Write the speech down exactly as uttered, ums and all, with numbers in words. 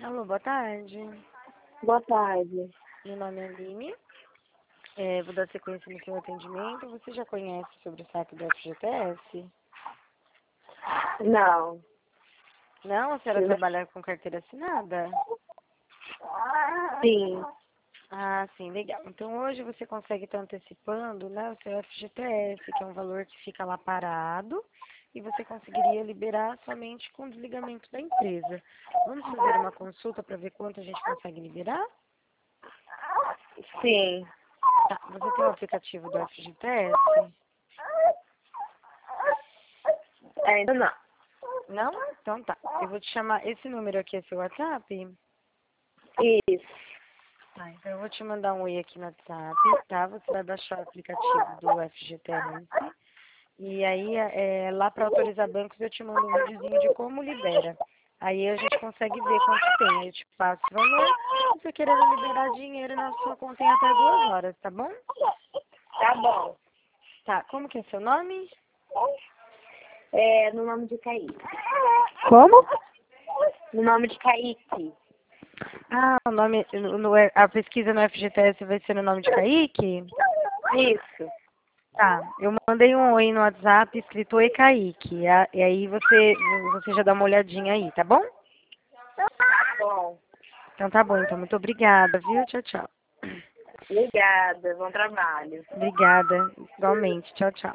Alô, boa tarde. Boa tarde. Meu nome é Aline. É, vou dar sequência no seu atendimento. Você já conhece sobre o saque do F G T S? Não. Não? A senhora Sim. trabalha com carteira assinada? Sim. Ah, sim, legal. Então hoje você consegue estar antecipando, né, o seu F G T S, que é um valor que fica lá parado, e você conseguiria liberar somente com o desligamento da empresa. Vamos fazer uma consulta para ver quanto a gente consegue liberar? Sim. Tá, você tem o aplicativo do F G T S? Ainda não. Não? Então tá. Eu vou te chamar. Esse número aqui é seu WhatsApp? Isso. Tá, então eu vou te mandar um oi aqui no WhatsApp, tá? Você vai baixar o aplicativo do F G T S. E aí, é, lá para autorizar bancos, eu te mando um videozinho de como libera. Aí a gente consegue ver quanto tem. Aí eu te passo o valor. Se você querendo liberar dinheiro na sua conta em até duas horas, tá bom? Tá bom. Tá, como que é seu nome? É no nome de Kaique. Como? No nome de Kaique. Ah, o nome, no, no- a pesquisa no F G T S vai ser no nome de Kaique? Isso. Tá, eu mandei um oi no WhatsApp escrito Oi Kaique. E a- e aí você, você já dá uma olhadinha aí, tá bom? Tá bom. Então tá bom, então muito obrigada, viu? Tchau, tchau. Obrigada. Bom trabalho. Obrigada, igualmente. Tchau, tchau.